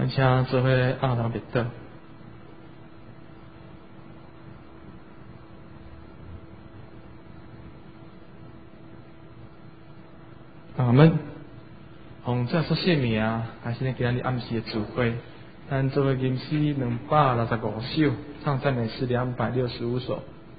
咱请做伙阿人密祷。阿们，奉这所圣名，还是呢今日暗时的聚会，咱做伙吟诗265首，唱赞美诗265首。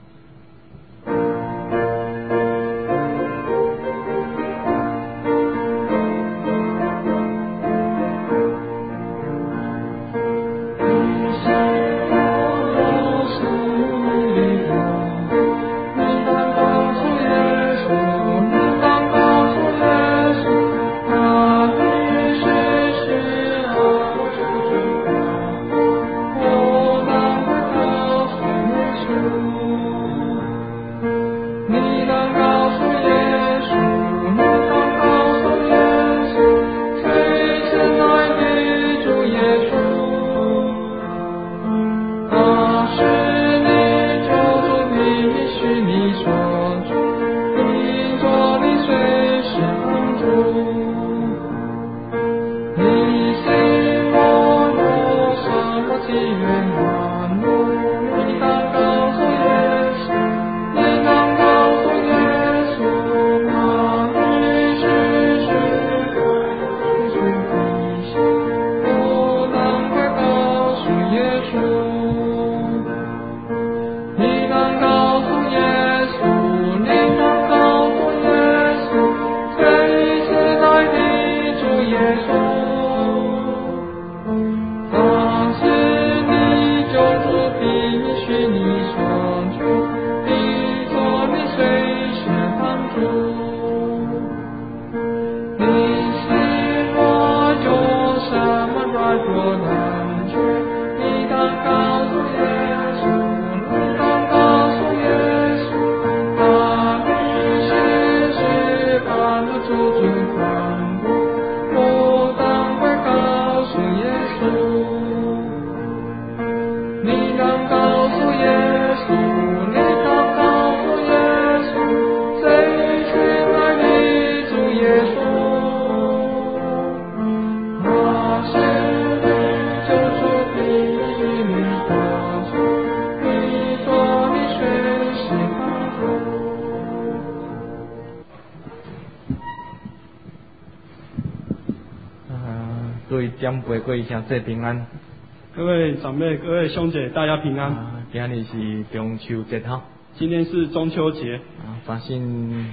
各位长辈、各位兄弟平安。 各位长辈、各位兄姐，大家平安。 今日是中秋节哈。 今天是中秋节。 相信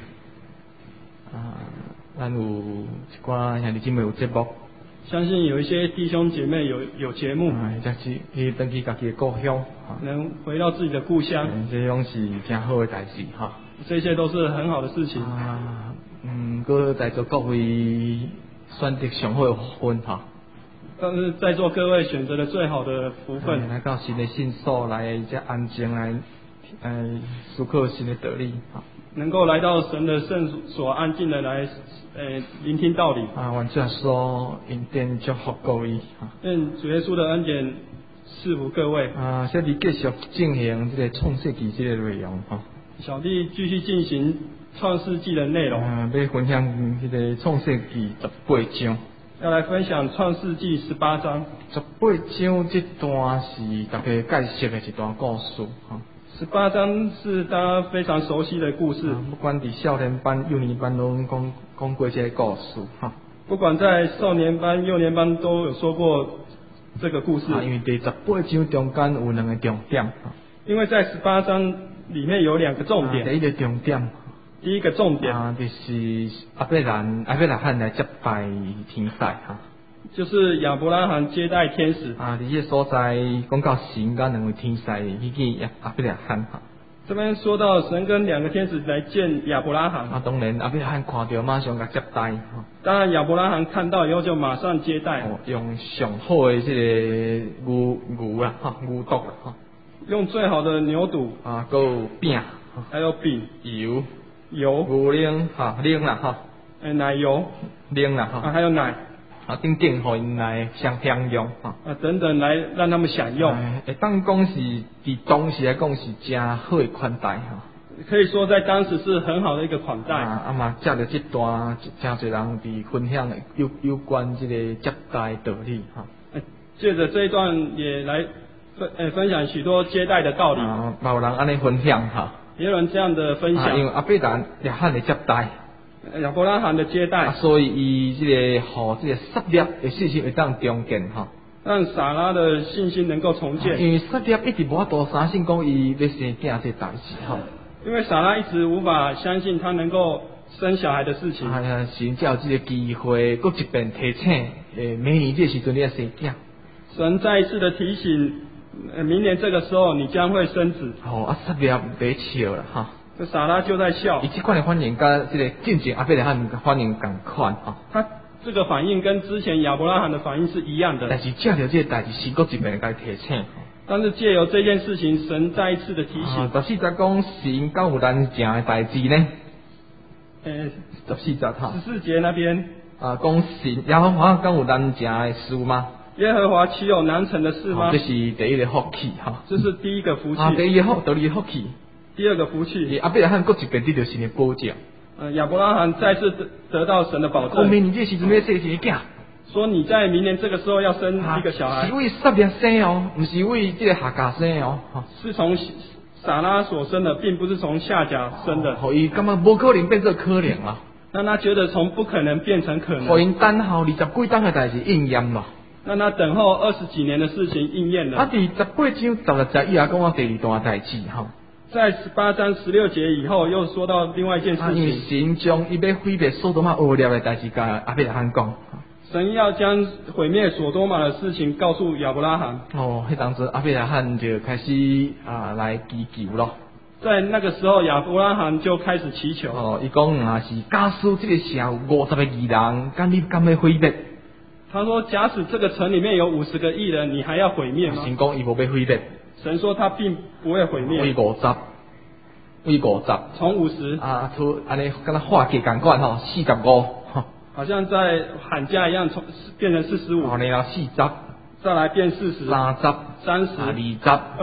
咱有一寡兄弟姊妹有节目。 相信有一些弟兄姐妹有节目。 或者是去回去家己的故乡。 能回到自己的故乡。 这种是真好的代志哈。 这些都是很好的事情。 搁在座各位选择上好的福分哈。 但是在座各位选择了最好的福分， 来到新的圣所来，这安静来，思考新的道理哈。 能够来到神的圣所，安静的来，聆听道理。 愿主耶稣恩典祝福各位哈。 愿主耶稣的恩典赐福各位。 小弟继续进行这个创世纪这个内容哈。 小弟继续进行创世纪的内容。 要分享这个创世纪18章。 要来分享创世纪18章。 18章这段是大家介绍的一段故事哈。 18章是大家非常熟悉的故事。 不管在少年班、幼年班都讲过这个故事哈。 不管在少年班、幼年班都有说过这个故事。 因为在18章中间有2个重点。 因为在18章里面有2个重点。 第一个重点。 第一个重点就是亚伯拉罕来接待天使哈， 就是亚伯拉罕接待天使在这个所在讲到神跟2位天使去见亚伯拉罕哈。 这边说到神跟2个天使来见亚伯拉罕。 当然亚伯拉罕看到马上给接待哈。 当然亚伯拉罕看到以后就马上接待。 用上好的这个牛啦哈，牛犊啦哈。 用最好的牛犊还有饼， 还有饼、 油。 牛奶哈，奶啦哈， 奶油， 奶啦哈， 还有奶， 等等，互因来享用哈， 等等来让他们享用。 当讲是伫当时来讲是真好的款待哈。 可以说在当时是很好的一个款待。 嘛，接着这段真侪人伫分享有关这个接待道理哈。 借着这一段也来分享许多接待的道理。 有人安尼分享哈， 也有人这样的分享。 因为阿伯兰亚罕的接待， 亚伯拉罕的接待， 所以伊这个和这个撒拉的信心会当重建哈。 让撒拉的信心能够重建。 因为撒拉一直无法度相信讲伊要生囝这代志哈。 因为撒拉一直无法相信他能够生小孩的事情。 神才有这个机会，搁一遍提醒，明年这时阵你要生囝。 神再一次的提醒，明年这个时候你将会生子。 撒拉别笑了哈。 这撒拉就在笑。 伊这款的反应跟这个进前阿伯拉罕反应同款哈。 他这个反应跟之前亚伯拉罕的反应是一样的。 但是借着这个代志，神搁一遍该提醒。 但是借由这件事情，神再一次的提醒。 14节讲神敢有难成的代志呢？14节哈。 14节那边讲神耶和华敢有难成的事吗？ 耶和华岂有难成的事吗？ 这是第一个福气哈。 这是第一个福气。 第二个福气。 第二个福气。 阿伯拉罕搁一遍得到神的保证。 亚伯拉罕再次得到神的保证。 明年这时阵要生一个囝。 说你在明年这个时候要生一个小孩。 是为撒拉生哦，不是为这个夏甲生哦。 是从撒拉所生的，并不是从夏甲生的。 伊感觉无可能变做可能啊。 让他觉得从不可能变成可能。 互因等候20几档的代志应验了。 让他等候20几年的事情应验了。 第18章16节以后讲我第二段代志哈。 在18章16节以后，又说到另外一件事情。 因为神将伊要毁灭所多玛恶劣的代志，甲阿伯拉罕讲。 神要将毁灭所多玛的事情告诉亚伯拉罕。 迄当时阿伯拉罕就开始来祈求咯。 在那个时候，亚伯拉罕就开始祈求。 伊讲是假使这个城50个义人，敢你敢要毁灭？ 他说，假使这个城里面有50个义人，你还要毁灭吗？ 神讲伊无要毁灭。 神说他并不会毁灭。 为50。 从50。 安尼跟他化解感官45。 好像在喊价一样，变成45。 然后40。 再来变40。 30。 30。 20。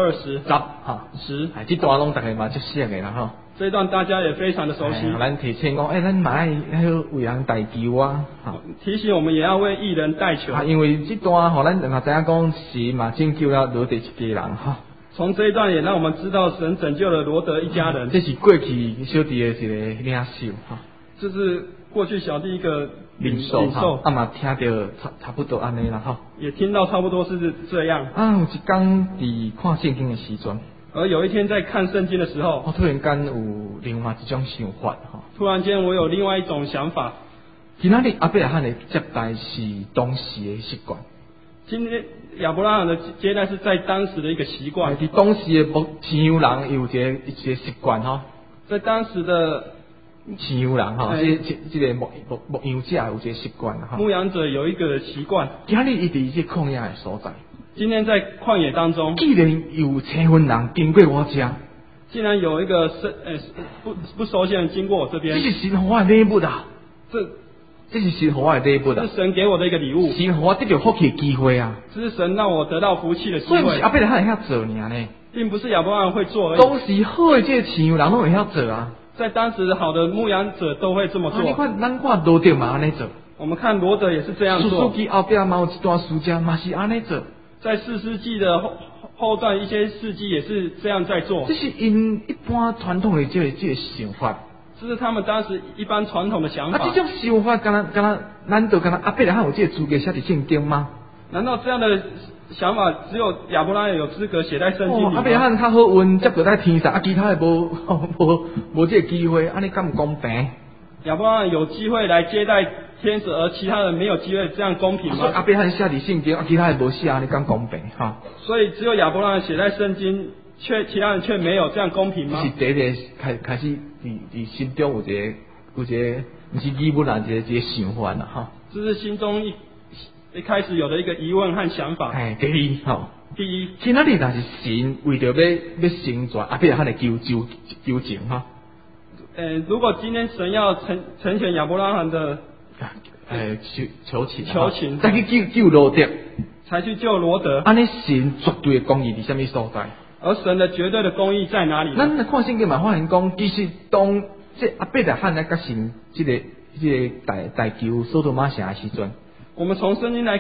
20。10。 这段拢大家嘛就熟的啦哈。 这一段大家也非常的熟悉。 咱提醒讲，咱嘛要为人代求啊。 提醒我们也要为义人代求。 因为这段咱嘛知影讲是嘛拯救了罗德一家人哈。 从这一段也让我们知道神拯救了罗德一家人。 这是过去小弟的一个领受哈。 这是过去小弟一个领受嘛听到差不多安尼啦哈。 也听到差不多是这样。 有一天伫看圣经的时阵。 而有一天在看圣经的时候， 我突然间有另外一种想法哈。 突然间我有另外一种想法。 今仔日阿伯拉罕的接待是当时的习惯。 今天亚伯拉罕的接待是在当时的一个习惯。 伫当时的牧羊人有一个习惯哈。 在当时的牧羊人哈，这个牧羊者有一个习惯哈。 牧羊者有一个习惯。 今日伊伫这旷野的所在。 今天在旷野当中， 既然有千分人经过我家， 竟然有一个不熟悉的人经过我这边， 这是神给我的礼物啊！这是神给我的礼物啊！ 这是神给我的一个礼物， 神给我得到福气的机会啊！ 这是神让我得到福气的机会。 所以不是阿伯拉罕会晓做呢， 并不是亚伯拉罕会做而已。 当时好的这个饲羊人都会晓做啊！ 在当时好的牧羊者都会这么做。 你看，咱看罗德嘛安尼做。 我们看罗德也是这样做。 士师记后边嘛有一段书家嘛是安尼做。 在士师记的后段，一些事迹也是这样在做。 这是因一般传统的这个想法。 这是他们当时一般传统的想法。 这种想法，难道阿伯拉罕有这个资格写在圣经吗？ 难道这样的想法只有亚伯拉罕有资格写在圣经里吗？ 阿伯拉罕较好运，接到在天上，其他的无这个机会，安尼敢不公平？ 亚伯拉罕有机会来接待天使，而其他人没有机会，这样公平吗？ 所以阿伯拉罕写在圣经，其他人无写，你敢公平哈？ 所以只有亚伯拉罕写在圣经，其他人却没有，这样公平吗？ 是第一个开始伫心中有一个，不是疑问啊，一个想法啦哈。 这是心中一开始有的一个疑问和想法。 第一哈。 第一， 今仔日若是神为着要成全阿伯拉罕的求情哈。 如果今天神要成全亚伯拉罕的求情，再去救罗德， 才去救罗德。 安尼神绝对的公义伫什么所在？ 而神的绝对的公义在哪里？ 咱来看圣经嘛，发现讲，其实当这阿伯拉罕来甲神这个代求所多玛城的时阵， 我们从圣经来看，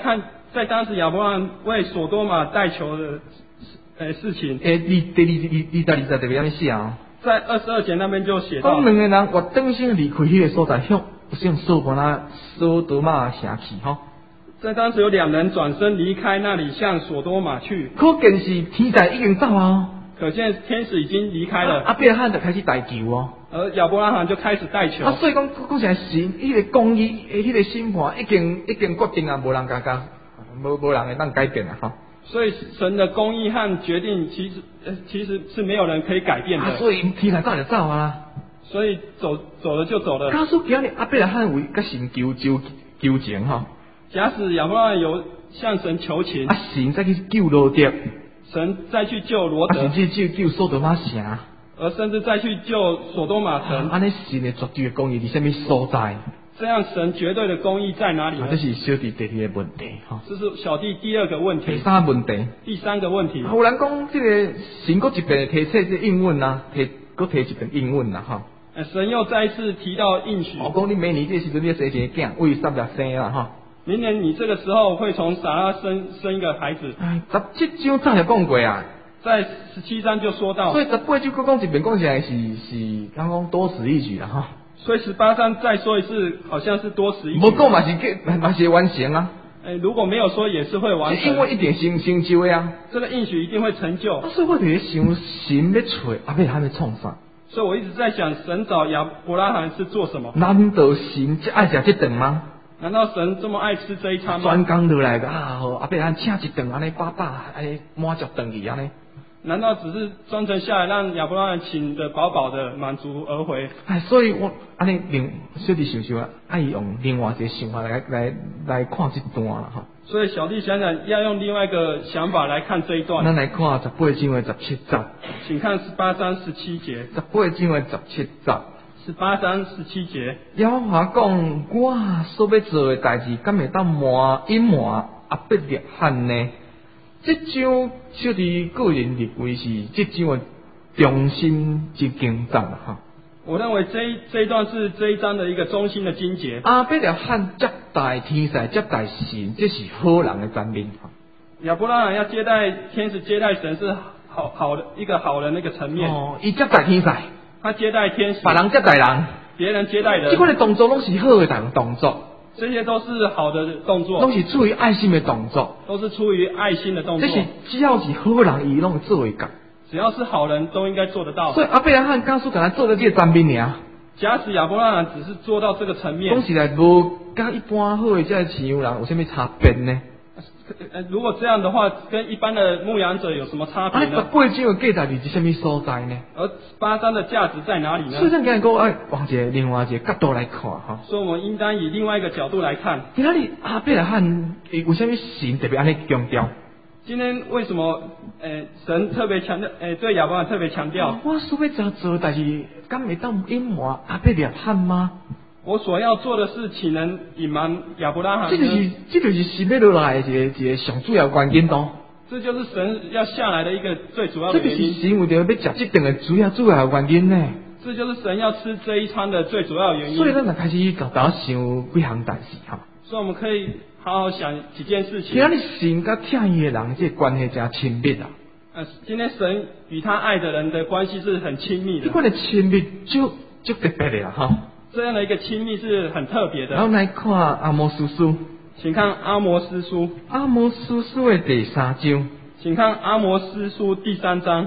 在当时亚伯拉罕为所多玛代求的事情， 第二特别安尼写哦。 在22节那边就写到， 讲两个人活转身离开迄个所在，向索多玛城去吼。 在当时有2人转身离开那里，向所多玛去。 可见是天使已经走啊， 可见天使已经离开了。 亚伯拉罕就开始代求哦。 而亚伯拉罕就开始代求。 所以讲起来神，迄个公义，迄个审判已经决定啊，无人无人会当改变啊吼。 所以神的公义和决定其实是没有人可以改变的。 所以天使早就走啊。 所以走了就走了。 假使今日亚伯拉罕为甲神求情吼。 假使亚伯拉罕有向神求情， 神再去救罗德， 神再去救罗德， 甚至救索多玛城， 而甚至再去救所多玛城。 安尼神的绝对的公义伫什么所在？ 这样神绝对的公义在哪里呢？ 这是小弟第二个问题哈。 这是小弟第2个问题。 第3个问题。 第3个问题。 有人讲这个神搁一遍提出这应允啊，提一遍应允啦哈。 神又再一次提到应许。 我讲你明年这时阵你要生一个囝，为撒拉生啦哈。 明年你这个时候会从撒拉生一个孩子。 17章早就讲过啊。 在17章就说到。 所以18章搁讲一遍，讲起来是讲多此一举啦哈。 所以18章再说一次，好像是多此一举。 无讲嘛是完成啊。 如果没有说也是会完成。 因为一定成就的啊。 这个应许一定会成就。 所以我伫想神要找亚伯拉罕要创啥？ 所以我一直在想，神找亚伯拉罕是做什么？ 难道神爱食这顿吗？ 难道神这么爱吃这一餐吗？ 专工落来啊，亚伯拉罕请一顿安尼饱安尼满足顿去安尼。 难道只是专程下来让亚伯拉罕请得饱饱的，满足而回？ 所以我安尼小弟想啊，爱用另外一个想法来看这段啦哈。 所以小弟想想要用另外一个想法来看这一段。 咱来看18章的17节， 请看18章17节。 18章的17节。 18章17节。 耶和华讲：我所要做的代志，敢会当隐瞒亚伯拉罕呢？这章小弟个人认为是这章的中心之经章哈。 我认为这一段是这一章的一个中心的经节。 亚伯拉罕接待天使，接待神，这是好人的层面哈。 亚伯拉罕要接待天使，接待神是好的一个好人的一个层面。 伊接待天使， 他接待天使， 别人接待人， 别人接待人， 这款的动作拢是好的动作。 这些都是好的动作， 都是出于爱心的动作， 都是出于爱心的动作。 这是只要是好人，伊拢做会到。 只要是好人都应该做得到。 所以亚伯拉罕刚说，敢做到这个层面尔。 假使亚伯拉罕只是做到这个层面， 讲起来无跟一般好的这饲养人有什么差别呢？ 如果这样的话，跟一般的牧羊者有什么差别呢 ？18章的价值是什么所在呢？ 而18章的价值在哪里呢？ 所以咱今日讲爱往另外一个角度来看哈。 所以我们应当以另外一个角度来看。 今仔日亚伯拉罕为什么神特别安尼强调？ 今天为什么神特别强调对亚伯拉罕特别强调？ 我所要做代志，敢会当隐瞒亚伯拉罕吗？ 我所要做的事，岂能隐瞒亚伯拉罕呢？ 这就是神要落来的一个上主要关键咯。 这就是神要下来的一个最主要的原因。 这就是神为着要吃这顿的主要关键呢。 这就是神要吃这一餐的最主要原因。 所以咱就开始搞想几项代志哈。 所以我们可以好好想几件事情。 今日神甲听伊的人这关系真亲密啊。 今天神与他爱的人的关系是很亲密的。 这款的亲密就特别的啦哈。 这样的一个亲密是很特别的。 然后来看阿摩司书， 请看阿摩司书。 阿摩司书的第3章， 请看阿摩司书第3章。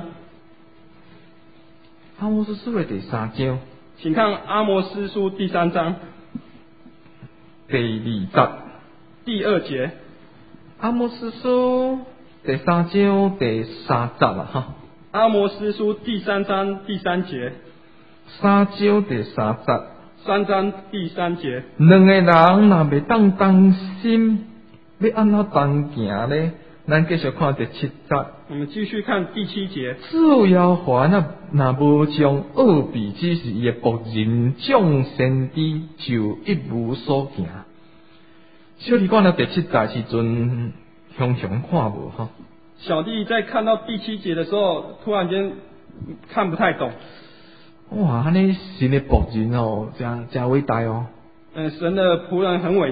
阿摩司书的第3章， 请看阿摩司书第3章第2节。 第2节。 阿摩司书第3章第3节啦哈。 阿摩司书第3章第3节。 3章第3节。 3章第3节。 两个人若袂当同心，要安怎同行呢？咱继续看第7节。 我们继续看第7节。 主要话若无将恶秘指示伊的仆人众先知，就一无所行。小弟看到第7节时阵，熊看无哈。 小弟在看到第7节的时候，突然间看不太懂。 哇，安尼神的仆人哦，真伟大哦。 神的仆人很伟大。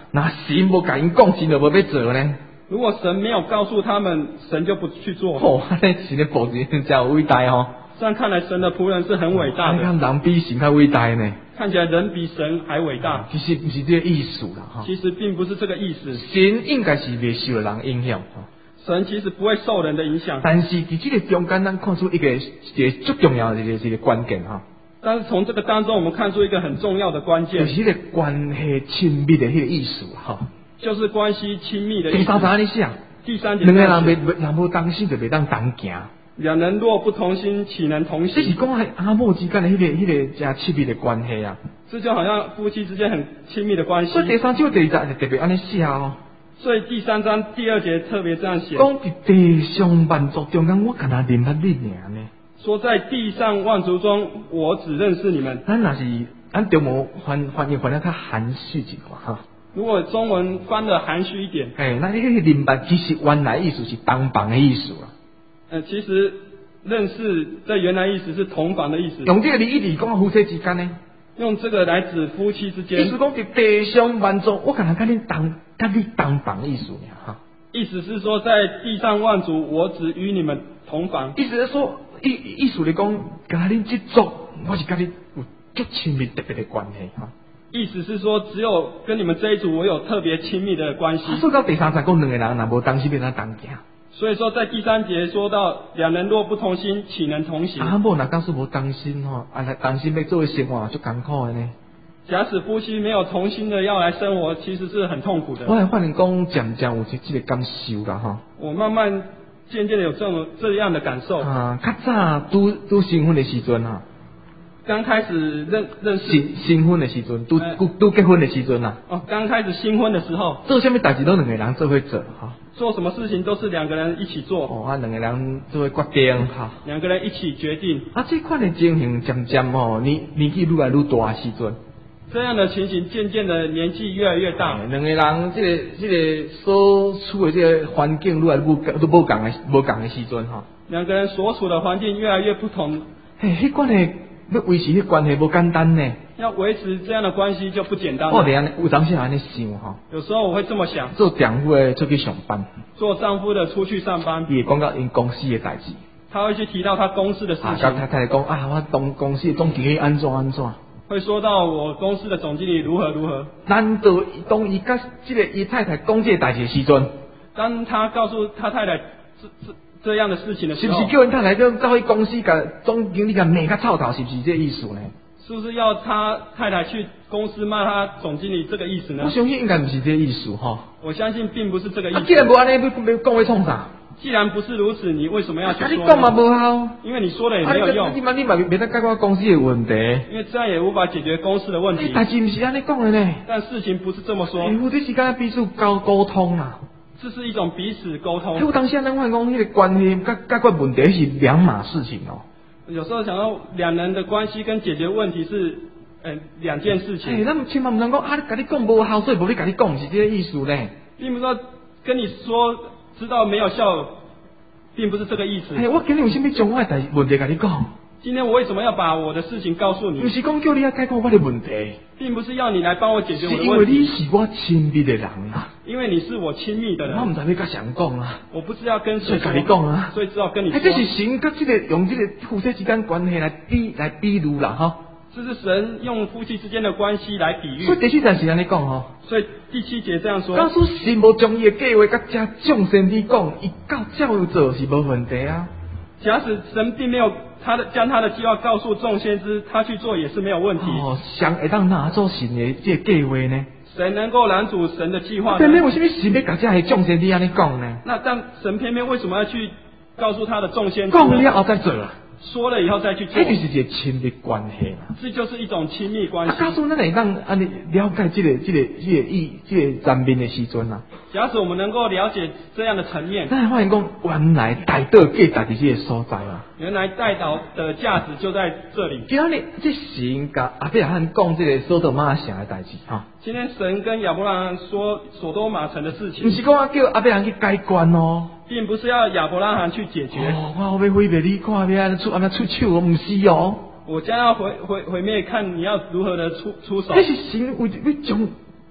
那神无甲因讲，神就无要做呢？ 如果神没有告诉他们，神就不去做。 哦，安尼神的仆人真有伟大哦！ 这样看来，神的仆人是很伟大你看的。 人比神较伟大呢。 看起来人比神还伟大， 其实不是这个意思啦，哈。 其实并不是这个意思。 神应该是未受人影响， 神其实不会受人的影响。 但是伫这个中间，咱看出一个最重要的一个关键哈。 但是从这个当中，我们看出一个很重要的关键， 就是迄个关系亲密的迄个意思哈。 就是关系亲密的意思。 第三章你想， 第三节， 两个人无同心就袂当同行。 两人若不同心，岂能同行？ 这是讲阿母之间的迄个真亲密的关系啊。 这就好像夫妻之间很亲密的关系。 所以第三章第二节特别安尼写哦。 所以第三章第2节特别这样写， 讲伫地上万族中间，我敢若认识你尔呢。 说在地上万族中，我只认识你们。 咱若是咱中文翻译翻得较含蓄一点哈。 如果中文翻得含蓄一点， 那你个认识其实原来意思是同房的意思啦。 其实认识这原来意思是同房的意思。 用这个例子讲夫妻之间呢， 用这个来指夫妻之间。 意思讲伫地上万族，我敢若跟你同房意思尔哈。 意思是说，在地上万族，我只与你们同房。 意思是说，意思来讲，跟恁这族，我是跟你有足亲密特别的关系哈。 意思是说，只有跟你们这一组，我有特别亲密的关系。 所以到第三节讲，两个人若无同心，变成同行。 所以说，在第3节说到，两人若不同心，岂能同行？ 啊，某若假使无同心吼，同心要做生活足艰苦的呢。 假使夫妻没有同心的要来生活，其实是很痛苦的。 我发现讲渐渐有这个感受啦哈。 我慢慢渐渐的有这样的感受。 啊，较早拄新婚的时阵哈。 刚开始认识新婚的时阵，拄结婚的时阵啦。 哦，刚开始新婚的时候， 做什么代志都两个人做伙做哈。 做什么事情都是两个人一起做。 哦，两个人做伙决定哈。 两个人一起决定。 这款的情形渐渐吼，年纪愈来愈大的时阵。 这样的情形渐渐的年纪越来越大。 两个人这个所处的这个环境愈来愈无共的时阵哈。两个人所处的环境越来越不同。 迄款的。要维持迄关系无简单呢， 要维持这样的关系就不简单了。 我连有当时安尼想哈， 有时候我会这么想。 做丈夫的出去上班， 做丈夫的出去上班， 也讲到因公司的代志， 他会去提到他公司的事情。 跟太太讲我公司的总经理安怎， 会说到我公司的总经理如何。 难道当伊甲伊太太讲这个代志的时阵， 当他告诉他太太这样的事情的时候， 是不是叫人太太就到去公司甲总经理甲骂甲臭头，是不是这意思呢？ 是不是要他太太去公司骂他总经理这个意思呢？ 我相信应该不是这意思哈。 我相信并不是这个意思。 既然不安尼，要讲要创啥？ 既然不是如此，你为什么要去说呢？ 你讲嘛不好， 因为你说了也没有用。 你嘛没得解决公司的问题。 因为这样也无法解决公司的问题。 但是不是安尼讲的呢？ 但事情不是这么说。 夫妻之间必须沟通啊。这是一种彼此沟通。 我当时咱讲迄个关系解决问题是两码事情哦。 有时候想到两人的关系跟解决问题是两件事情。 咱千万不能讲甲你讲无效，所以无你甲你讲是这个意思呢。 并不是说跟你说知道没有效，并不是这个意思。 我今日有啥物重要的问题甲你讲？ 今天我为什么要把我的事情告诉你？ 不是讲叫你要解决我的问题， 并不是要你来帮我解决我的问题。 是因为你是我亲密的人啊。 因为你是我亲密的人。 我唔知要甲谁讲啊。 我不是要跟谁甲你讲啊。 所以只好跟你说。 这是神甲用这个夫妻之间关系来比喻啦哈。 这是神用夫妻之间的关系来比喻。 所以第7节是安尼讲吼。 所以第7节这样说。 假使神无将伊的计划甲这众先知讲，伊照做是无问题啊。 假使神并没有将他的计划告诉众先知，他去做也是没有问题。 谁会当拿做神的这个计划呢？ 谁能够拦阻神的计划呢？ 偏偏为什么神要甲这些众先知安尼讲呢？ 那但神偏偏为什么要去告诉他的众先知？ 讲了后再做啊。 说了以后再去做， 这就是一个亲密关系啦。 这就是一种亲密关系。 假使咱会当安尼了解这个层面的时阵啊。 假使我们能够了解这样的层面， 咱会发现讲原来代祷价值这个所在啊。 原来代祷的价值就在这里。 今日这神甲亚伯拉罕讲这个所多玛城的代志哈。 今天神跟亚伯拉罕说所多玛城的事情， 不是讲叫亚伯拉罕去解决哦。 并不是要亚伯拉罕去解决。 我要毁灭你，看要出手，我唔是哦。 我将要毁灭，看你要如何的出手。 这是神为将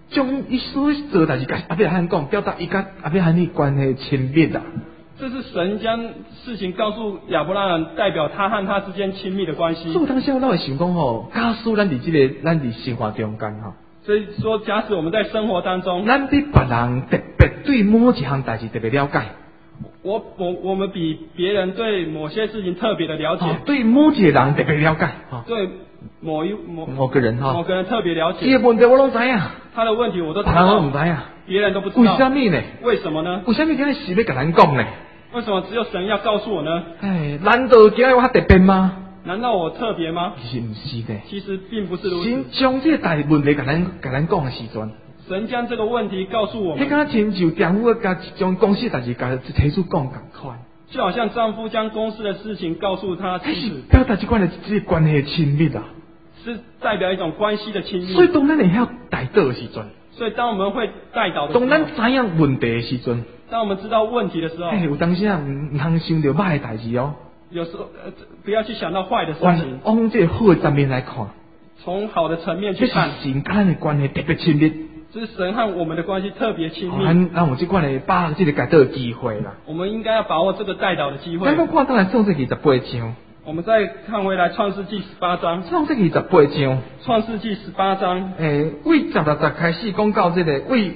将伊所做代志甲阿伯拉罕讲，表达伊甲阿伯拉罕的关系亲密啊。 这是神将事情告诉亚伯拉罕，代表他和他之间亲密的关系。 所以当时我会想讲吼，假使咱伫生活中间吼， 所以说，假使我们在生活当中， 咱比别人特别对某一项代志特别了解， 我们比别人对某些事情特别的了解， 对某一个人特别了解， 对某个人某个人特别了解， 伊的问题我拢知影， 他的问题我都知别人道， 唔知影， 别人都不知道。 为什么呢？ 为什么呢？ 为什么今日是要甲咱讲呢？ 为什么只有神要告诉我呢？ 哎，难道今日我较特别吗？ 难道我特别吗？ 其实唔是的， 其实并不是如此。 神将这个大问题甲咱讲的时阵， 神将这个问题告诉我迄们， 敢亲像丈夫甲将公司代志甲提出讲共款， 就好像丈夫将公司的事情告诉他迄是妻子， 表达这款的这个关系的亲密啊。 是代表一种关系的亲密。 所以当咱会晓带导的时阵， 所以当我们会带导的时当咱候， 知影问题的时阵， 当我们知道问题的时候， 有当时啊唔通想到歹的代志哦， 有时候不要去想到坏的事情， 往这个好的层面来看， 从好的层面这是去看， 神跟咱的关系特别亲密。 这是神和我们的关系特别亲密。 咱有这款的把握这个带导的机会啦。 我们应该要把握这个带导的机会咱。看当然创世记18章， 我们再看回来创世纪18章， 创世记18章， 创世纪18章， 为10开始讲到这个为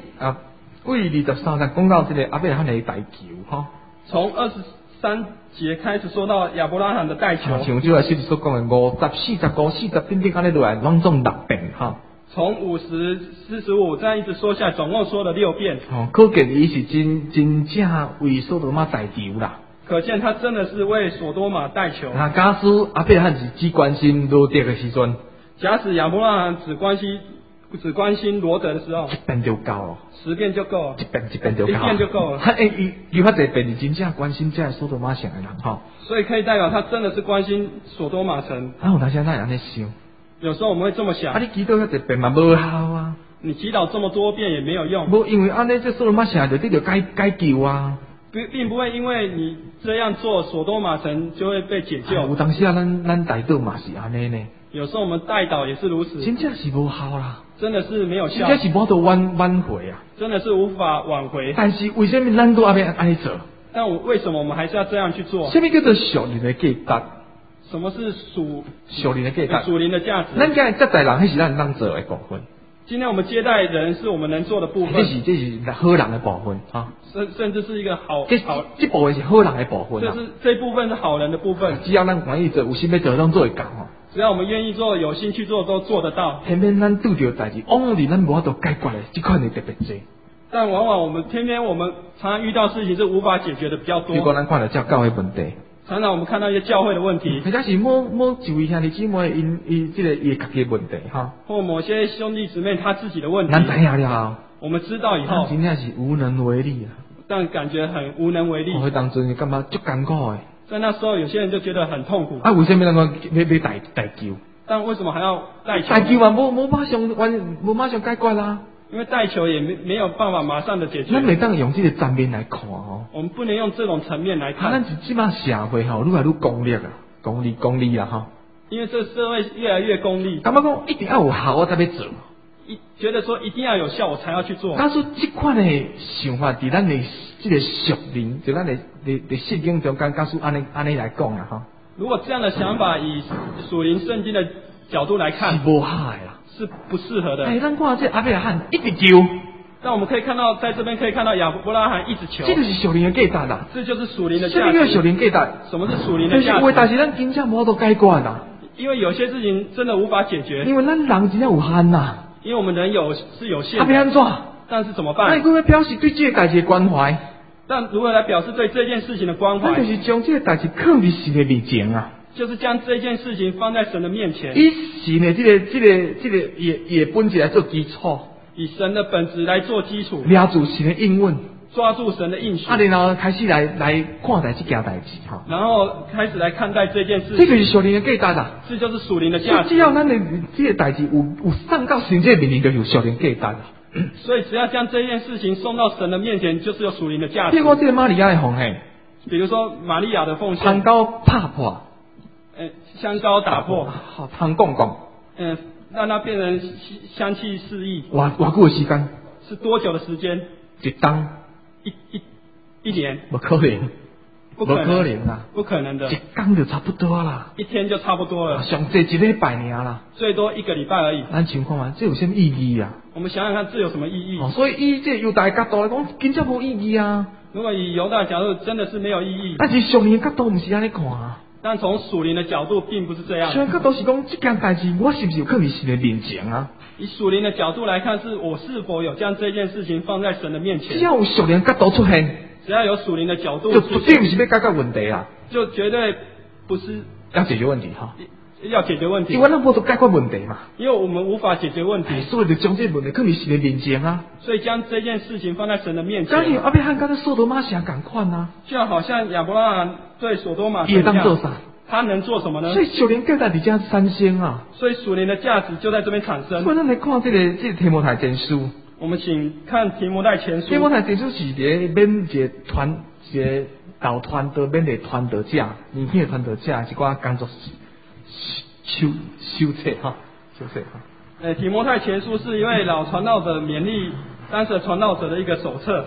23节讲到这个阿伯拉罕的代求哈。 从23节开始说到亚伯拉罕的代求， 像这个书所讲的50、45、40等等安尼落来，拢总6遍哈。 从50、45这样一直说下来，总共说了6遍。 可见伊是真正为所罗门代求啦。 可见他真的是为所多玛代求。 那假使阿伯拉罕是只关心罗德的时阵， 假使亚伯拉罕只关心罗德的时候 1遍就够了 ，10遍就够了， 一遍就够了， 1遍就够了。 有遐侪遍是真正关心这所罗门城的人哈。 所以可以代表他真的是关心所多玛城。 有当时咱安尼想， 有时候我们会这么想， 你祈祷遐侪遍嘛无效啊， 你祈祷这么多遍也没有用， 无因为安尼这所罗门城就得解救啊。 并不会因为你这样做，所多玛城就会被解救。 有当时咱代祷嘛是安尼呢， 有时候我们代祷也是如此， 真正是无效啦， 真的是没有效， 真正是无法度挽回啊。 真的是无法挽回。 但是为什么咱都要安尼做？ 但为什么我们还是要这样去做？ 什么叫做属灵的价值？ 什么是属灵的价值？ 属灵的价值？ 咱今日接待人，迄是咱能做的部分。 今天我们接待人是我们能做的部分， 这是好人的部分啊。 甚至是一个好， 这部分是好人的部分啊。 这部分是好人的部分。 只要咱愿意做，有心要做，拢做会到吼。 只要我们愿意做，有心去做，都做得到。 偏偏咱拄着代志，往往咱无法度解决的，这款的特别多。 但往往我们常常遇到事情是无法解决的比较多。 如果咱看到教会问题， 常常我们看到一些教会的问题， 或者是某一位兄弟姊妹伊这个伊家己的问题哈， 或某些兄弟姊妹他自己的问题， 咱知影了， 我们知道以后， 真正是无能为力啊。 但感觉很无能为力。 迄当阵感觉足艰苦的。 在那时候，有些人就觉得很痛苦。 为什么咱要代求？ 但为什么还要代求？ 代求嘛，无马上解决啦。 因为代求也没有办法马上的解决。 咱袂当用这个层面来看哦。 我们不能用这种层面来看。 咱即摆社会吼，愈来愈功利啊，功利啊哈。 因为这个社会越来越功利。 感觉讲一定要有效我才要做。 觉得说一定要有效我才要去做。 假说这款的想法，伫咱的这个属灵，就咱的圣经中间，假说安尼来讲啊哈。 如果这样的想法以属灵圣经的角度来看， 是无效的啦， 是不适合的。 咱看这阿伯拉罕一直求， 但我们可以看到，在这边可以看到亚伯拉罕一直求， 这就是属灵的价值啦。 这就是属灵的价值。 什么叫属灵价值？ 什么是属灵的价值？ 就是但是咱真正无法度解决啦。 因为有些事情真的无法解决。 因为咱人真正有限呐。 因为我们人是有限的。 要安怎？ 但是怎么办？ 那如果要表示对这个代志的关怀， 但如何来表示对这件事情的关怀？ 那就是将这个代志放在神的面前啊。 就是将这件事情放在神的面前， 以神的这个也本质来做基础， 以神的本质来做基础， 抓住神的应允， 抓住神的应许， 然后开始来看待这件代志哈。 然后开始来看待这件事情， 这就是属灵的价值啊。 这就是属灵的价值。 只要咱的这个代志有送到神这面前，就有属灵价值啊。 所以只要将这件事情送到神的面前，就是有属灵的价值。 结果这个玛利亚的奉献， 比如说玛利亚的奉献， 香膏拍破， 香膏打破， 好，汤讲讲， 让它变成香气四溢， 偌久的时间？ 是多久的时间？ 一冬？ 一年？ 不可能， 不可能啦， 不可能的， 一天就差不多啦， 一天就差不多了， 上济一礼拜尔啦， 最多1个礼拜而已。 咱想看嘛，这有什么意义啊？ 我们想想看，这有什么意义？ 所以以这犹大角度来讲，真正无意义啊。 如果以犹大角度，真的是没有意义。 但是上帝的角度不是安尼看啊。 但从属灵的角度，并不是这样。 上帝角度是讲，这件代志我是不是有放在神的面前啊？ 以属灵的角度来看，是我是否有将这件事情放在神的面前？ 只要有属灵角度出现， 只要有属灵的角度就出现， 绝对不是要解决问题啦， 就绝对不是要解决问题哈。 要解决问题， 因为咱无得解决问题嘛， 因为我们无法解决问题， 所以就将这个问题放在神的面前啊。 所以将这件事情放在神的面前。 假如阿伯汉跟索多玛城同款啊， 就好像亚伯拉罕对所多玛城伊会当做啥？ 他能做什么呢？ 所以属灵价值伫遮产生啊。 所以属灵的价值就在这边产生。 所以咱来看这个提摩太前书。 我们请看提摩太前书。 提摩太前书是伫免一个导传道免一个传道者，年轻的传道者一寡工作修册哈，修册哈。 提摩太前书是一位老传道者勉励当时传道者的一个手册。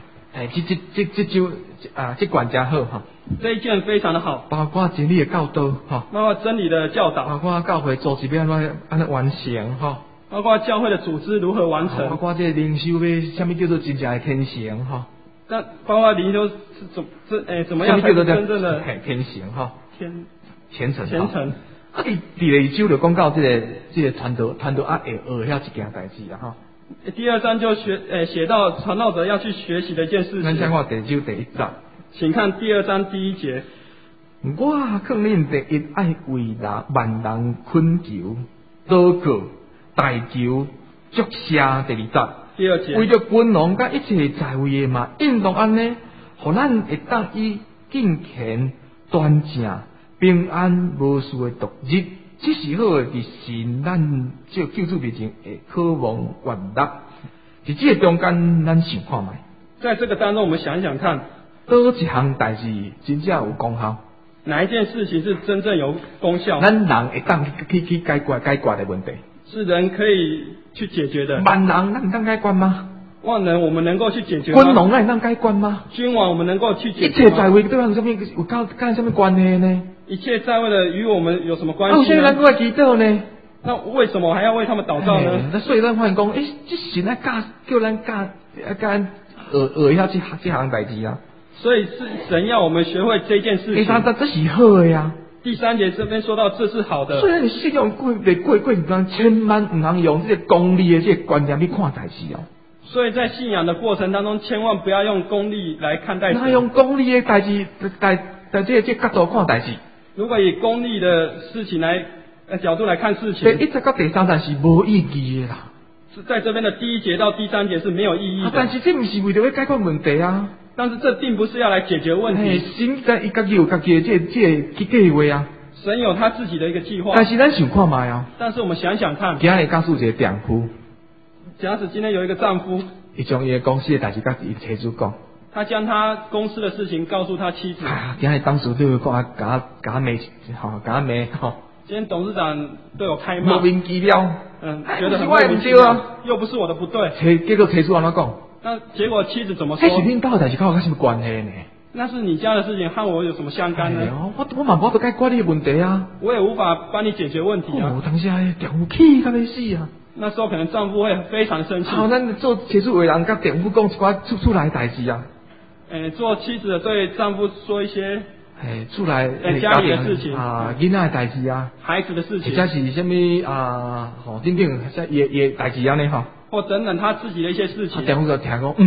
这管家好哈。这一件非常的好， 包括真理的教导哈， 包括真理的教导， 包括教会组织要安怎完成哈， 包括教会的组织如何完成， 包括这灵修要什么叫做真正的虔诚哈。 那包括灵修是怎么样才是真正的虔诚哈？虔诚。啊，第二章就讲到这个传道啊会学遐一件代志啦哈。 第2章就写到传道者要去学习的一件事情。 咱先看第二章第1章， 请看第2章第1节。 我劝恁第一爱为万人恳求、祷告、代求、祝谢。第2节。 第2节。 为着君王甲一切在位的嘛，应当安尼，互咱会当以敬虔、端正、平安无事的度日。这是好的，是咱这救主面前会渴望愿乐。在这个中间，咱想看卖， 在这个当中，我们想一想看， 倒一项代志真正有功效？ 哪一件事情是真正有功效？ 咱人会当去解决的问题， 是人可以去解决的。 万人咱能当解决吗？ 万人我们能够去解决吗？ 君王咱能解决吗？ 君王我们能够去解决吗？ 一切在位对咱有什么关系呢？ 一切在位的与我们有什么关系呢？ 为什么咱要祈祷呢？ 那为什么还要为他们祷告呢？ 那所以咱发现讲，这神来叫咱学一下这项代志啊。 所以是神要我们学会这件事情。 第3章这是好的呀。 第3节这边说到这是好的。 虽然你信仰过程中，千万不能用这个功利的这个观念去看代志哦。 所以在信仰的过程当中，千万不要用功利来看待神。 那用功利的代志，在这角度看代志。 如果以功利的事情来角度来看事情， 第1节到第3节是无意义的啦。 在这边的第1节到第3节是没有意义的。 但是这不是为了要解决问题啊。 但是这并不是要来解决问题。 神在伊家己有家己的这计划啊。 神有他自己的一个计划。 但是咱想看卖啊。 但是我们想想看， 今日告诉一个丈夫， 假使今天有一个丈夫， 伊将伊的公司的代志甲伊妻子讲。 他将他公司的事情告诉他妻子。 今日当时对我讲，甲骂，甲骂吼。 今天董事长对我开骂。 莫名其妙。 觉得很莫名其妙。又不是我的不对。 结果妻子安怎讲？ 那结果妻子怎么说？ 迄是恁家的代志，跟我有什么关系呢？ 那是你家的事情，和我有什么相干呢？ 我嘛无法解决你的问题啊。 我也无法帮你解决问题啊。 当时丈夫气到要死啊。 那时候可能丈夫会非常生气。 好，咱做妻子为人，甲丈夫讲一寡出来的代志啊。 做妻子的对丈夫说一些， 出来家里的事情啊，囡仔的代志啊， 孩子的事情， 或者是什么等等也代志安尼吼， 或等等他自己的一些事情。 丈夫就听讲，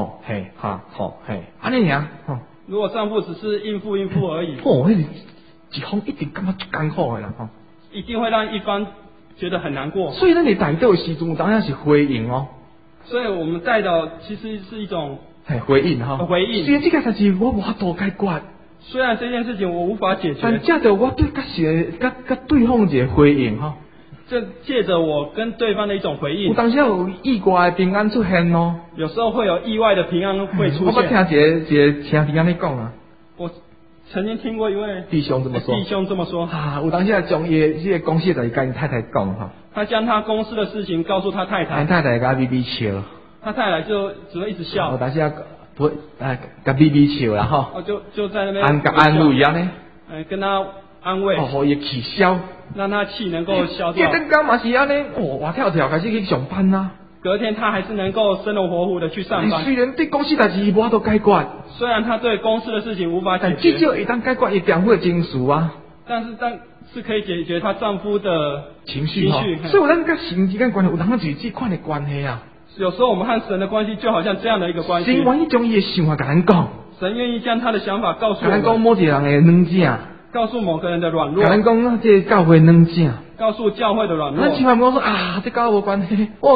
安尼尔吼。 如果丈夫只是应付而已， 迄一方一定感觉足艰苦的啦吼， 一定会让一方觉得很难过。 所以咱伫代祷的时阵，当然是回应哦。 所以我们代祷其实是一种回应哈， 回应。 虽然这个代志我无法度解决， 虽然这件事情我无法解决， 但借着我对甲对方一个回应哈。 这借着我跟对方的一种回应， 有当时有意外的平安出现哦。 有时候会有意外的平安会出现。 我听一个听平安你讲啊， 我曾经听过一位弟兄这么说， 弟兄这么说啊，有当时将伊个公司的跟太太讲哈， 他将他公司的事情告诉他太太， 太太甲 BB 笑， 他太太就只会一直笑， 有当时不甲 BB 笑啦哈， 就在那边安慰啊呢， 跟他安慰， 互伊气消， 让他气能够消掉。 第二天嘛是安尼，活跳跳开始去上班啦。 隔天他还是能够生龙活虎的去上班。 虽然对公司代志无法度解决， 虽然他对公司的事情无法解但决， 至少会当解决伊丈夫的情绪啊， 但是可以解决她丈夫的情绪哈。所以有咱甲神之间关系，有当就是这款的关系啊。 有时候我们和神的关系就好像这样的一个关系。 神愿意将伊的想法甲咱讲， 神愿意将他的想法告诉我们， 甲咱讲某一个人的软件， 告诉某个人的软弱， 甲咱讲这教会软件。 告诉教会的软弱。 咱千万不要说啊，这跟我无关系。我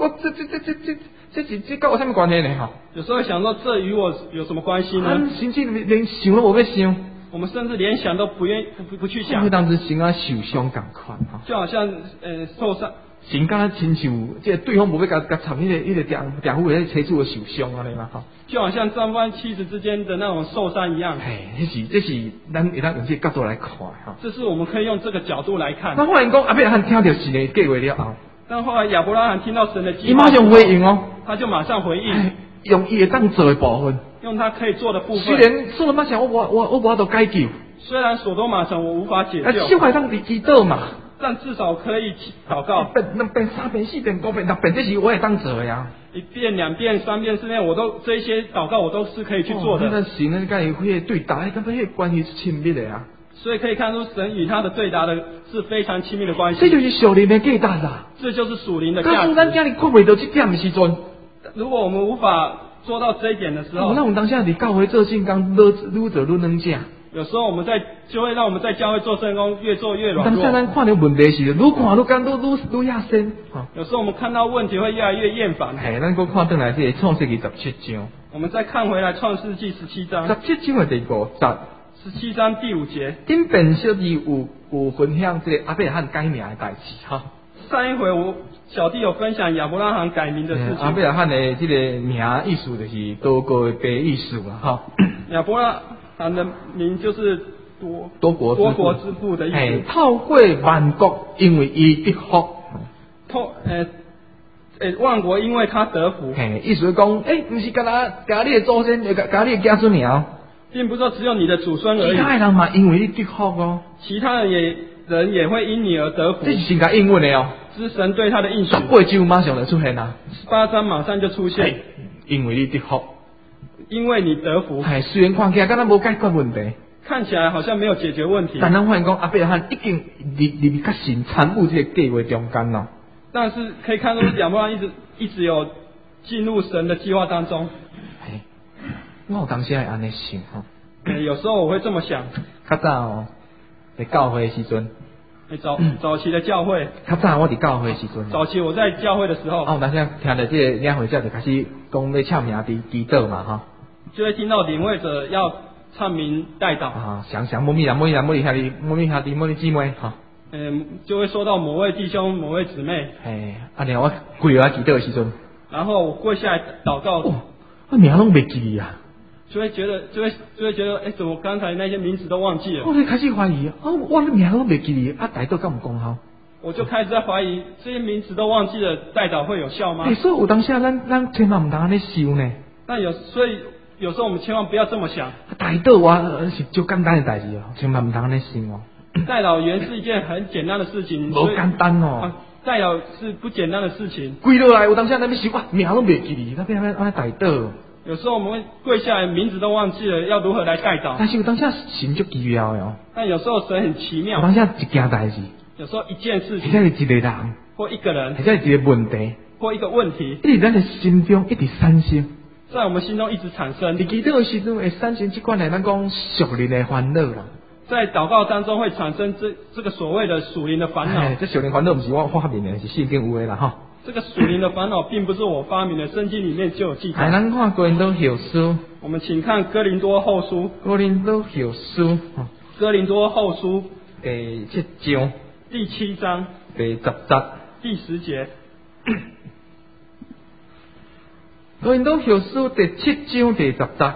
这跟我什么关系呢？哈。 有时候想说，这与我有什么关系呢？ 甚至连想都无要想。 我们甚至连想都不去想。 会当时心啊受伤共款哈。 就好像受伤。 心敢亲像这对方无要甲插迄个丈夫迄妻子受伤安尼嘛哈。 就好像丈夫和妻子之间的那种受伤一样。 这是咱会当用这个角度来看哈。 这是我们可以用这个角度来看。 那后来讲阿伯汉听到神的计划了后， 但后来亚伯拉罕听到神的计划， 伊马上回应哦， 他就马上回应， 用伊会当做的部分， 用他可以做的部分。 虽然所罗马城我无法度解救， 虽然所多玛城我无法解救， 小孩当伫祈祷嘛。 但至少可以祷告。 两遍、三遍、四遍、5遍、6遍，这是我会当做的呀。 1遍、2遍、3遍、4遍，这些祷告我都是可以去做的。 那神呢，跟伊会对答，跟他迄关系是亲密的呀。 所以可以看出，神与他的对答的是非常亲密的关系。 这就是属灵的价值啊！ 这就是属灵的价值。 但是咱今日看不到这点的时阵， 如果我们无法做到这一点的时候， 那我们当下你教会做圣工，愈做愈软正。 有时候就会让我们在教会做圣工越做越软弱。 当下咱看到问题时，愈看愈干，愈亚深。 有时候我们看到问题会越来越厌烦。 咱搁看转来这个创世纪17章。 我们再看回来创世纪17章。 17章的第5节。 17章第5节。 顶边小弟有分享这个阿伯拉罕改名的代志哈。 上一回小弟有分享亚伯拉罕改名的事情。 阿伯拉罕的这个名意思就是多国的白意思嘛哈。 亚伯拉罕的名就是多国之父的意思。 透过万国，因为伊得福。 万国因为他得福。 意思讲，不是甲你的祖先，甲你的家孙尔， 并不是说只有你的祖孙而已。 其他人嘛，因为你得福哦。 其他人也会因你而得福。 这是神甲应允的哦。 是神对他的应许。 18章马上就出现啦。 18章马上就出现。 因为你得福。 因为你得福。 虽然看起来敢若无解决问题， 看起来好像没有解决问题， 但咱发现讲阿伯拉罕已经入甲神参与这个计划中间咯。 但是可以看出亚伯拉罕一直有进入神的计划当中。 我有当时会安尼想吼。 有时候我会这么想。 较早在教会的时阵。 早期的教会。 较早我伫教会的时阵。 早期我在教会的时候。 我当时听到这个领会者就开始讲要唱名祈祷嘛哈。就会听到领会者要唱名代祷想某位兄弟、某位姊妹哈。 就会说到某位弟兄、某位姊妹。 然后我跪下祈祷的时阵， 然后我跪下来祷告， 我名拢袂记啊， 就会觉得，怎么刚才那些名字都忘记了？ 我就开始怀疑，我的名拢袂记代祷敢有功效？ 我就开始在怀疑，这些名字都忘记了，代祷会有效吗？ 所以有当时咱千万唔当安尼想呢。 所以有时候我们千万不要这么想。 代祷是最简单的代志哦，千万唔当安尼想哦。 代祷原是一件很简单的事情， 无简单哦。 代祷是不简单的事情。 跪落来，有当时咱要想名拢袂记那边安代祷。 有时候我们会跪下来，名字都忘记了，要如何来代祷？ 但是有当时神就奇妙的哦。 但有时候神很奇妙。 有当时一件代志。 有时候一件事情。 或者是一个人。 或一个人。 或者是一个问题。 或一个问题。 一直在咱的心中一直产生。 在我们心中一直产生。 你祈祷的时阵会产生这款的咱讲属灵的烦恼啦。 在祷告当中会产生这个所谓的属灵的烦恼。 这属灵烦恼不是我发明的，是圣经有的啦哈。 这个属灵的烦恼并不是我发明的，圣经里面就有记载。 咱看哥林多后书。 我们请看哥林多后书。 哥林多后书。 哥林多后书第7章。 第7章。 第10节。 第10节。 哥林多后书第7章第10节。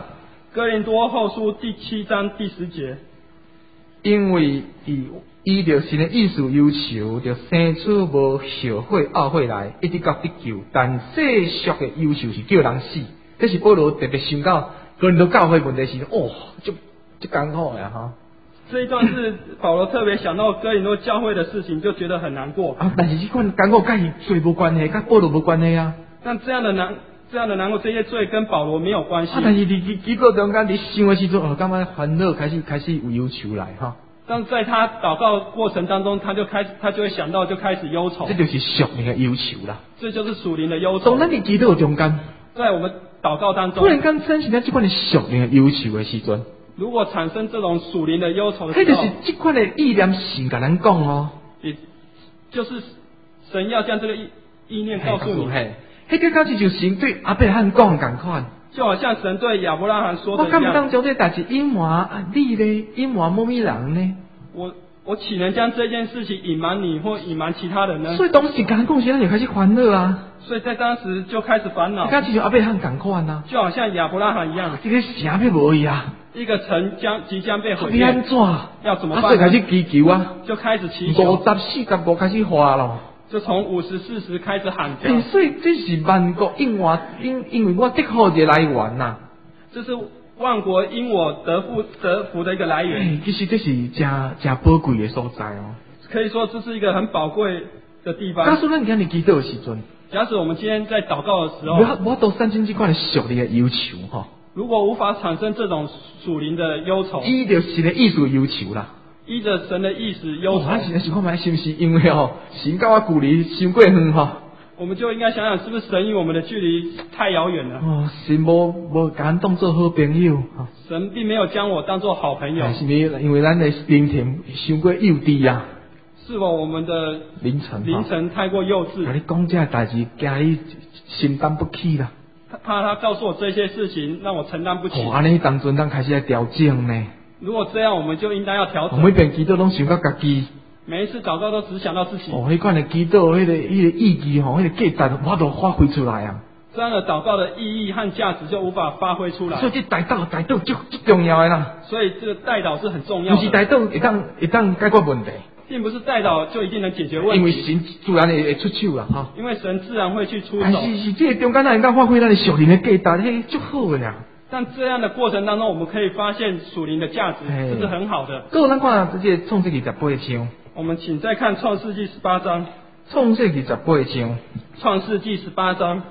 哥林多后书第7章第10节， 因为依着神的意思要求，就生出无后悔懊悔来，一直到得救。但世俗的要求是叫人死，这是保罗特别想到哥林多教会问题时，就艰苦呀哈。 这一段是保罗特别想到哥林多教会的事情，就觉得很难过。 但是这款艰苦跟伊罪无关系，跟保罗无关系啊。 但这样的难过，这些罪跟保罗没有关系。 但是你基督中间你想的时阵，感觉烦恼开始有忧愁来哈。 但在他祷告过程当中，他就会想到，就开始忧愁。 这就是属灵的忧愁啦。 这就是属灵的忧愁。 当咱伫基督中间， 在我们祷告当中， 突然间产生了这款的属灵的忧愁的时阵， 如果产生这种属灵的忧愁的时候， 迄就是这款的意念神甲咱讲哦， 也就是神要将这个意念告诉你。 迄个假使就神对亚伯拉罕讲同款， 就好像神对亚伯拉罕说的一样。 我敢不当将这代志隐瞒你呢？隐瞒某某人呢？ 我岂能将这件事情隐瞒你或隐瞒其他人呢？ 所以当时甲咱讲时，咱就开始烦恼啊。 所以在当时就开始烦恼。 假使就亚伯拉罕同款啊， 就好像亚伯拉罕一样， 这个城要无去啊， 一个城即将被毁灭， 要安怎？ 要怎么办？ 所以开始祈求啊， 就开始祈求。 50、45开始花咯。 就从50、40开始喊叫。 所以这是万国因为我得福的来源呐。 这是万国因我得福的一个来源。 其实这是真宝贵的所在哦。 可以说这是一个很宝贵的地方。 假使咱今日祈祷的时阵， 假使我们今天在祷告的时候， 我都产生这款的属灵的忧愁哈。 如果无法产生这种属灵的忧愁， 依着神的意思忧愁啦。 依着神的意思忧愁。 咱现在想看卖是不是因为神甲我距离伤过远哈？ 我们就应该想想，是不是神与我们的距离太遥远了？ 神无把咱当作好朋友神并没有将我当作好朋友。 是因为咱的灵田伤过幼稚啊？ 是否我们的凌晨太过幼稚？ 你讲这代志，惊你心担不起啦。 怕他告诉我这些事情，让我承担不起。 安尼当阵咱开始来调整呢。 如果这样，我们就应该要调整。 每遍祈祷拢想到家己， 每一次祷告都只想到自己。 迄款的祈祷，迄个意义迄个价值，我都发挥出来啊。 这样的祷告的意义和价值就无法发挥出来。 所以这代祷最重要的啦。 所以这个代祷是很重要的。 不是代祷会当解决问题， 并不是代祷就一定能解决问题。 因为神自然会出手啦哈。 因为神自然会去出手。 是这个中间咱能够发挥咱的属灵的价值，迄足好的啦。 但这样的过程当中，我们可以发现属灵的价值，这是很好的。 各咱看这个创世记18章。 我们请再看创世纪18章。 创世记18章。 创世纪18章。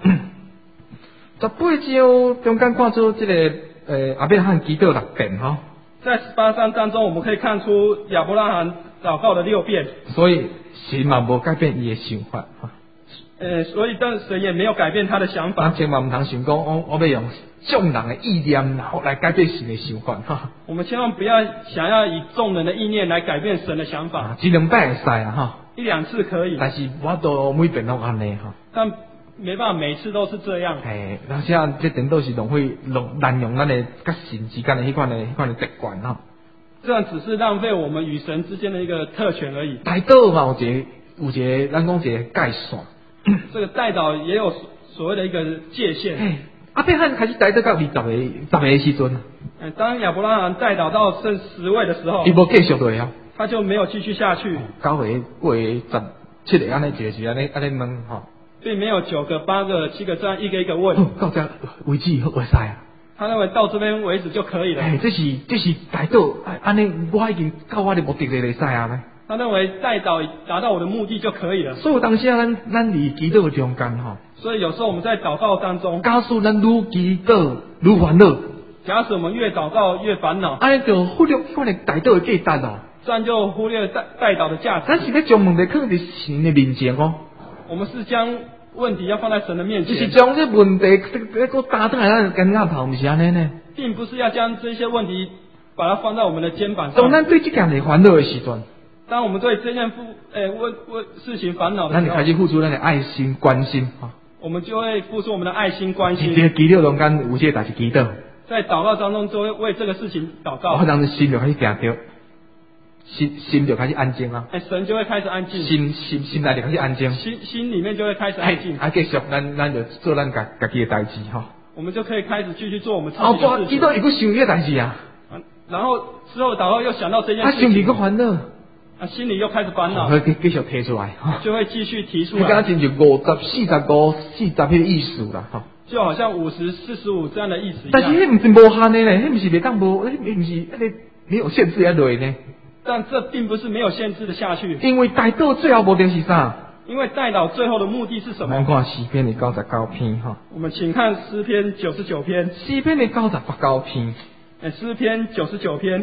18章中间看出这个亚伯拉罕祈祷6遍哈。在 18章当中，我们可以看出亚伯拉罕祷告的6遍。 所以神嘛无改变伊的想法哈。 所以但神也没有改变他的想法。 咱千万唔通想讲，我要用众人的意念来改变神的想法哈。 我们千万不要想要以众人的意念来改变神的想法。 一两摆会使啊哈。 1、2次可以。 但是我都每遍都安尼哈。 但没办法，每次都是这样。 而且这顶多是滥用咱的甲神之间的迄款的特权哈。 这样只是浪费我们与神之间的一个特权而已。 代祷嘛有一个咱讲一个界线。 这个代祷也有所谓的一个界限。 亚伯拉罕开始代祷到10个时阵。 当亚伯拉罕代祷到剩10位的时候， 伊无继续落啊。 他就没有继续下去。 9个、8个、17个安尼一个是安尼问吼， 并没有9个、8个、7个这样一个一个问。 到这为止会使啊。 他认为到这边为止就可以了。 这是代祷，安尼我已经到我的目的地会使啊呢。 他认为代祷达到我的目的就可以了。 所以当时咱伫祈祷中间吼， 所以有时候我们在祷告当中， 假使咱愈祈祷愈烦恼， 假使我们越祷告越烦恼， 安尼就忽略可能代祷的价值哦。 这样就忽略代祷的价值。 咱是要将问题放在神的面前哦。 我们是将问题要放在神的面前， 就是将这问题这个打在咱肩胛头，不是安尼呢？ 并不是要将这些问题把它放在我们的肩膀上。 当咱对这件事烦恼的时阵， 当我们对这件事情烦恼的时候， 咱就开始付出咱的爱心关心啊。 我们就会付出我们的爱心关心。 这个祈祷中间有些代志祈祷， 在祷告当中就会为这个事情祷告。 当时心就开始定着。心就开始安静啊， 神就会开始安静， 心内就开始安静， 心里面就会开始安静。 继续咱就做咱家己的代志哈。 我们就可以开始继续做我们自后己的事情。 半伊都伊个想迄个代志啊， 然后之后祷告又想到这件事情， 心里个烦恼， 心里又开始烦恼， 佢继续提出来， 就会继续提出佢讲来， 真就50、45、40迄个意思啦， 就好像50、45这样的意思一但是样。 迄毋是无限的咧，迄毋是袂当无，迄毋是迄个没有限制落呢。 但这并不是没有限制的下去， 因为大道最后目的是啥？ 因为代祷最后的目的是什么？ 咱看诗篇的99篇我们请看诗篇99篇， 诗篇的98篇， 诗篇99篇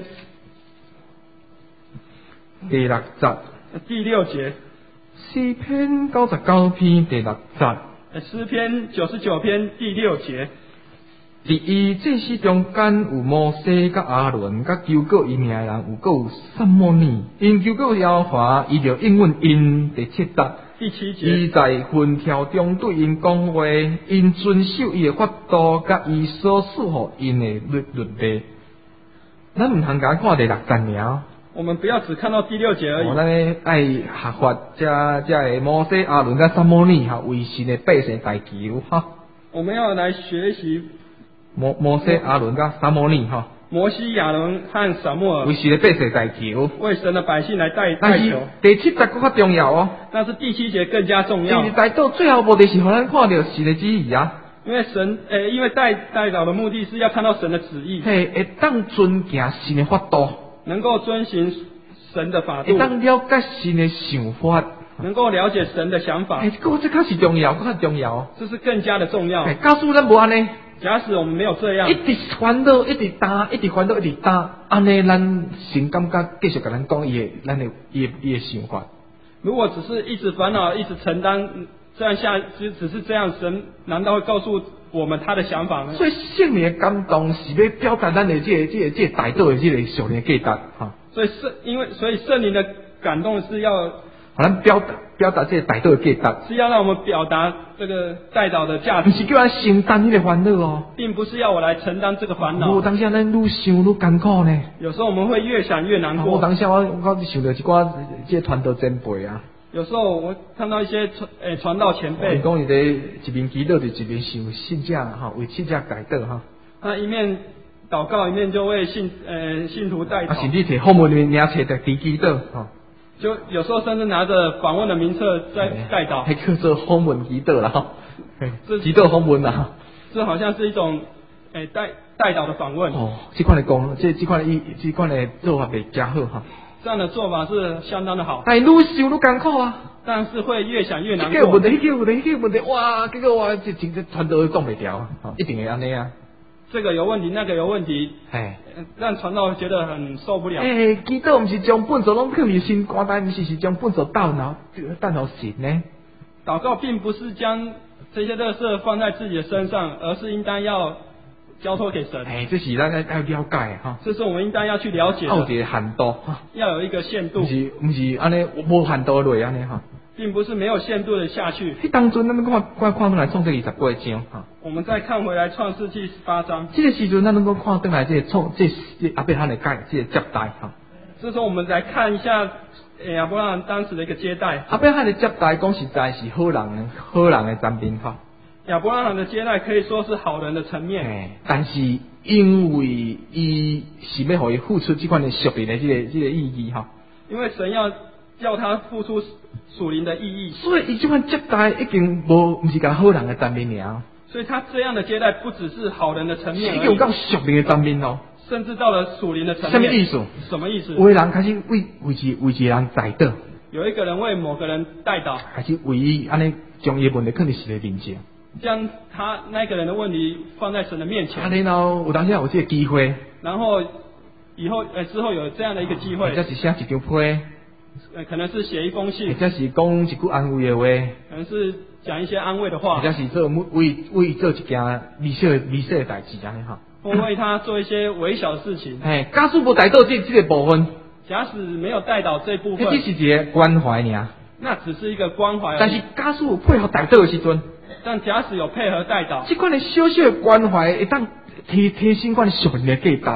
第6节， 第6节， 诗篇99篇第6节。 诗篇99篇第6节。 伫伊祭司中间有摩西、甲阿伦、甲求告伊名的人，有个有撒母耳，因求告耶和华，伊就应允因。第7节， 第7 伊节， 在群条中对因讲话，因遵守伊的法度，甲伊所赐予因的律例。咱毋通甲看第6节尔， 我们不要只看到第6节而已。 咱咧爱学法，这的摩西、阿伦、甲撒母耳为神的百姓代求我们要来学习摩西、阿伦、甲撒母耳摩西、亚伦和撒母耳为神的百姓代求。 为神的百姓来代但是求， 第7节更较重要哦， 但是第7节更加重要因为，大道最后目的是互咱看到神的旨意啊， 因为代祷的目的是要看到神的旨意， 会当遵行神的法度， 能够遵行神的法会度， 当了解神的想法， 能够了解神的想法， 这较是重要，较重要。 这是更加的重要。 假使咱无安尼， 假使我们没有这样一，直烦恼，一直担，一直烦恼，一直担，安尼咱神感觉继续甲咱讲咱的想法。 如果只是一直烦恼，一直承担，这样只是这样，神难道会告诉我们他的想法呢？ 所以圣灵的感动是要表达咱的这个大道的这个属灵的价值所以圣灵的感动是要互咱表达这个大道的价值。 是要让我们表达这个代祷的价值， 不是叫咱承担迄个烦恼哦， 并不是要我来承担这个烦有恼。 当下咱愈想愈艰苦呢。 有时候我们会越想越难有过。 当下我想到一寡这传道前辈啊， 有时候我看到一些传道前因辈， 讲伊咧一边祈祷就一边想信者为信者代祷他一面祷告一面就为信徒代甚祷， 至摕访问的名册在祈祷就有时候甚至拿着访问的名册在代祷， 还叫做访问祈祷啦这祈祷访问啦这好像是一种代祷的访问。 这款的讲，这款的做法袂加好这样的做法是相当的好， 但愈想愈艰苦啊。 但是会越想越难过这个问。题，那个问题，哇！结果我这传道讲袂掉一定会安尼啊。 这个有问题，那个有问题，让传道觉得很受不了。 祈祷毋是将本座拢放伫心肝内，毋是将本座等候神呢？ 祷告并不是将这些垃圾放在自己的身上，而是应当要交托给神。 这是咱要了解这是我们应当要去了解的， 有一个限度要有一个限度， 毋是安尼无限度落安尼并不是没有限度的下去。 迄当阵咱看转来创这28章我们再看回来创世纪18章， 这个时阵咱能够看转来这阿伯罕的这个接待这时候我们来看一下亚伯拉罕当时的一个接待。 阿伯罕的接待讲实在是好人的层面亚伯拉罕的接待可以说是好人的层面， 但是因为伊是要互伊付出这款的属灵的这个意义因为神要叫他付出属灵的意义， 所以伊这款接待已经毋是讲好人的层面尔， 所以他这样的接待不只是好人的层面而已， 已经有到属灵的层面甚至到了属灵的层面。 什么意思？ 什么意思？ 有的人开始为一个人代祷， 有一个人为某个人代祷， 开始为伊安尼将伊的问题放伫神的面前， 将他那个人的问题放在神的面前， 然后有当时有这个机会， 然后之后有这样的一个机会， 或者是写一张批， 可能是写一封或信， 者是讲一句安慰的话， 可能是讲一些安慰的话， 或者是为做一件微小的代志安尼或为他做一些微小的事情。 假使无代祷这个部分， 假使没有代祷这部分， 这只是一个关怀尔。 那只是一个关怀而已。 但是假使有配合代祷的时阵， 但假使有配合代祷， 这款的小小的关怀会当提升款的属灵的价值。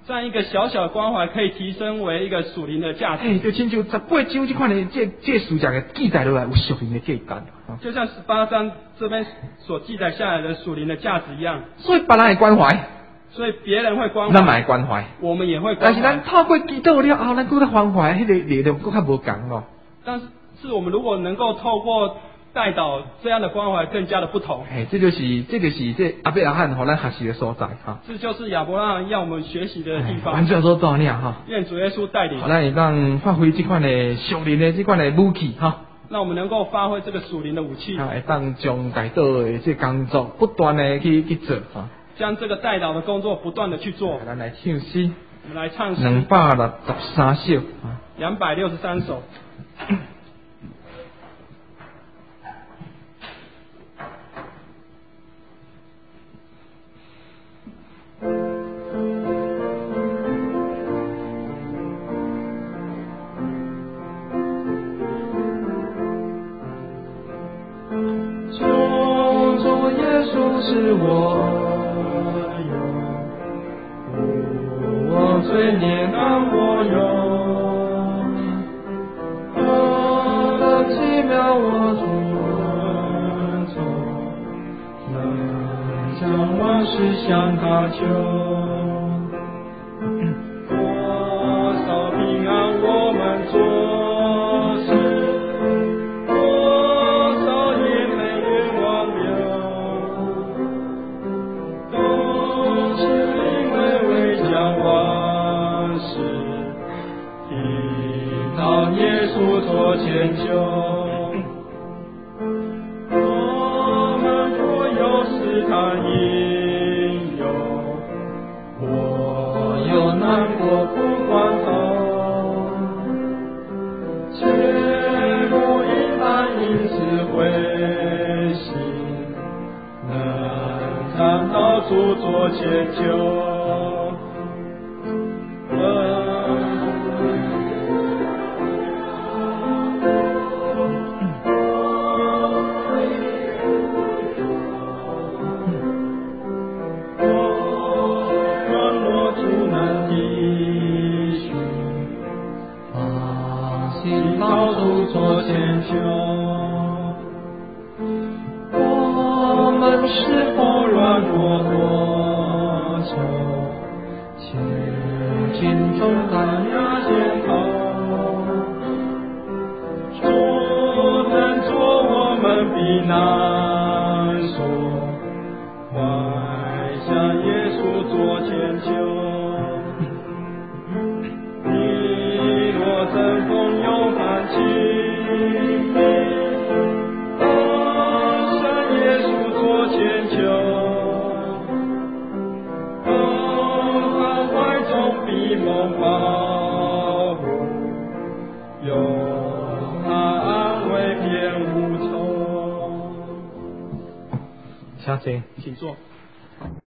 这样一个小小的关怀可以提升为一个属灵的价值。 就亲像18章这款的这书上的记载落来有属灵的价值。 就像18章这边所记载下来的属灵的价值一样。 所以别人会关怀， 所以别人会关怀， 咱嘛会关怀， 我们也会关怀。 但是咱透过祈祷了后，咱搁咧关怀，迄个力量搁较无共咯。 但是我们如果能够透过代祷这样的关怀更加的不同。 这就是这阿伯拉罕和咱学习的所在哈。 这就是亚伯拉罕要我们学习的地方。 完全所锻炼哈。 愿主耶稣带领。 咱会当发挥这款的属灵的这款的武器哈。 那我们能够发挥这个属灵的武器。 会当将代祷的这工作不断的去做哈。 将这个代祷的工作不断的去做。 咱来唱诗。 我们来唱诗。 263首。 263首。 是我有，我罪孽让我有，他的奇妙我遵从，能将往事向他求，多少平安我们做。做千秋，我们若有试探引诱，我有难过苦关头，切不应当因此灰心，能常到处做千秋。做千秋，我们是否软弱多愁，千斤重担压肩头，主能做我们避难所，怀向耶稣做千秋。你若曾风有反起，千秋，他怀中闭梦保护，有他安慰便无愁。 谢谢， 请坐。